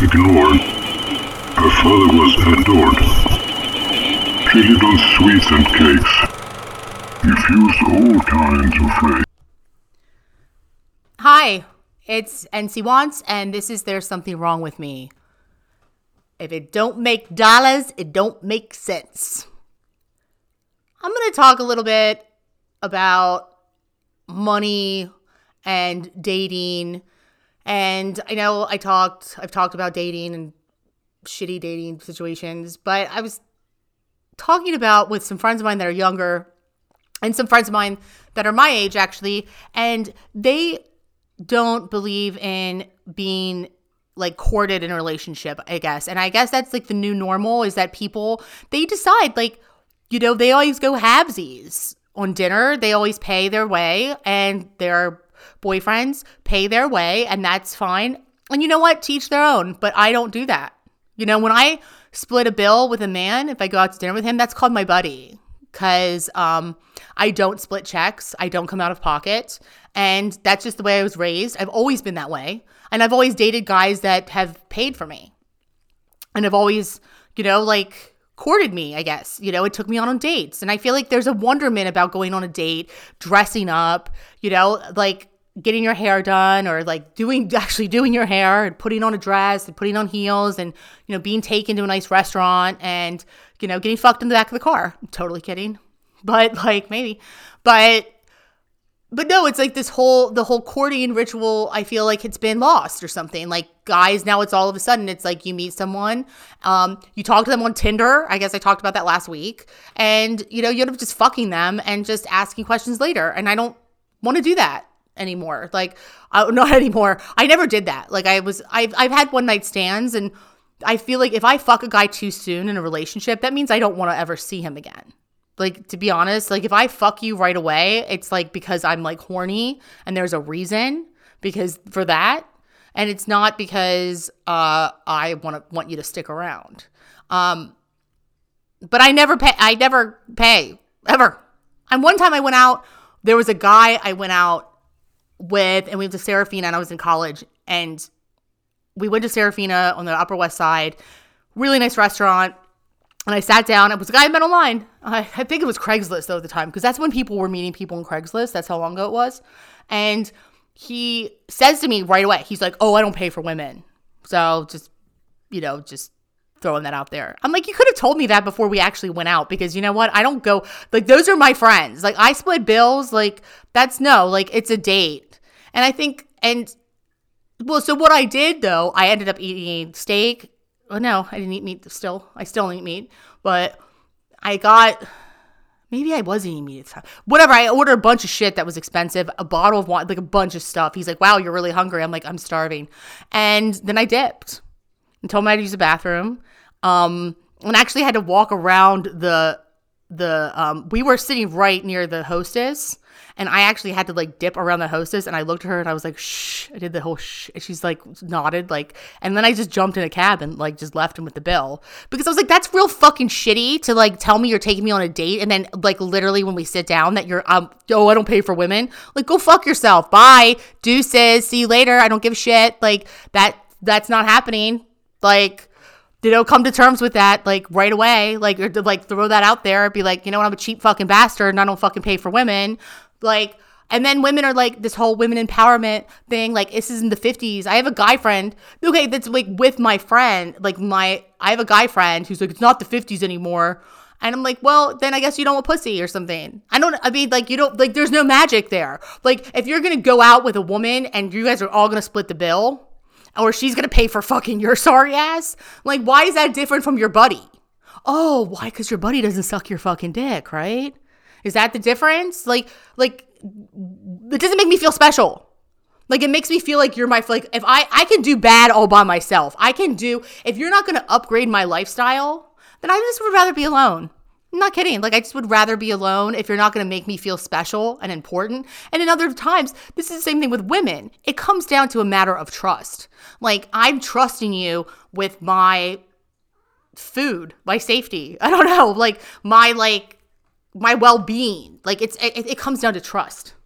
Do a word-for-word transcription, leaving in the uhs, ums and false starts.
ignored. Her father was adored. She lived on sweets and cakes. Refused all kinds of freight. Hi, it's N C Wants, and this is There's Something Wrong With Me. If it don't make dollars, it don't make sense. I'm going to talk a little bit about money and dating. And I know I talked, I've talked about dating and shitty dating situations, but I was talking about with some friends of mine that are younger and some friends of mine that are my age, actually, and they don't believe in being like courted in a relationship, I guess. And I guess that's like the new normal, is that people, they decide, like, you know, they always go halvesies on dinner. They always pay their way, and their boyfriends pay their way, and that's fine. And you know what? Teach their own. But I don't do that. You know, when I split a bill with a man, if I go out to dinner with him, that's called my buddy. Because um, I don't split checks. I don't come out of pocket. And that's just the way I was raised. I've always been that way. And I've always dated guys that have paid for me. And I've always, you know, like courted me, I guess. You know, it took me on on dates. And I feel like there's a wonderment about going on a date, dressing up, you know, like getting your hair done, or like doing, actually doing your hair and putting on a dress and putting on heels, and, you know, being taken to a nice restaurant and, you know, getting fucked in the back of the car. I'm totally kidding. But like maybe, but, but no, it's like this whole, the whole courting ritual, I feel like it's been lost or something. Like guys, now it's all of a sudden, it's like you meet someone, um, you talk to them on Tinder. I guess I talked about that last week. And, you know, you end up just fucking them and just asking questions later. And I don't want to do that anymore. Like, uh, not anymore. I never did that. Like I was, I've, I've had one night stands, and I feel like if I fuck a guy too soon in a relationship, that means I don't want to ever see him again. Like, to be honest, like if I fuck you right away, it's like because I'm like horny, and there's a reason because for that. And it's not because uh, I want to want you to stick around. Um, but I never pay. I never pay ever. And one time I went out, there was a guy I went out with, and we went to Serafina, and I was in college, and we went to Serafina on the Upper West Side, really nice restaurant. And I sat down. It was a guy I met online. I, I think it was Craigslist though at the time, because that's when people were meeting people on Craigslist. That's how long ago it was. And he says to me right away, he's like, "Oh, I don't pay for women." So just, you know, just throwing that out there. I'm like, you could have told me that before we actually went out, because you know what? I don't go, like, those are my friends. Like, I split bills. Like, that's no, like, it's a date. And I think, and well, so what I did though, I ended up eating steak. Oh, no, I didn't eat meat still. I still don't eat meat. But I got, maybe I was eating meat at the time. Whatever, I ordered a bunch of shit that was expensive. A bottle of wine, like a bunch of stuff. He's like, "Wow, you're really hungry." I'm like, "I'm starving." And then I dipped and told him I had to use the bathroom. Um, and actually had to walk around the, the um, we were sitting right near the hostess. And I actually had to like dip around the hostess, and I looked at her and I was like, "Shh." I did the whole shh. And she's like nodded, like, and then I just jumped in a cab and like just left him with the bill, because I was like, that's real fucking shitty to like tell me you're taking me on a date, and then like literally when we sit down that you're, um, "Oh, I don't pay for women." Like, go fuck yourself. Bye. Deuces. See you later. I don't give a shit. Like that, that's not happening. Like, you know, come to terms with that, like, right away. Like, or to, like, throw that out there. Be like, you know what, I'm a cheap fucking bastard, and I don't fucking pay for women. Like, and then women are like, this whole women empowerment thing, like, this is in the fifties. I have a guy friend, okay, that's like with my friend, like my, I have a guy friend who's like, "It's not the fifties anymore." And I'm like, well, then I guess you don't want pussy or something. I don't, I mean, like, you don't, like, there's no magic there. Like, if you're going to go out with a woman and you guys are all going to split the bill, or she's going to pay for fucking your sorry ass, like, why is that different from your buddy? Oh, why? Because your buddy doesn't suck your fucking dick, right? Is that the difference? Like, like, it doesn't make me feel special. Like, it makes me feel like you're my, like, if I, I can do bad all by myself. I can do, if you're not going to upgrade my lifestyle, then I just would rather be alone. I'm not kidding. Like, I just would rather be alone if you're not going to make me feel special and important. And in other times, this is the same thing with women. It comes down to a matter of trust. Like, I'm trusting you with my food, my safety. I don't know, like, my, like, my well-being. Like, it's it, it comes down to trust.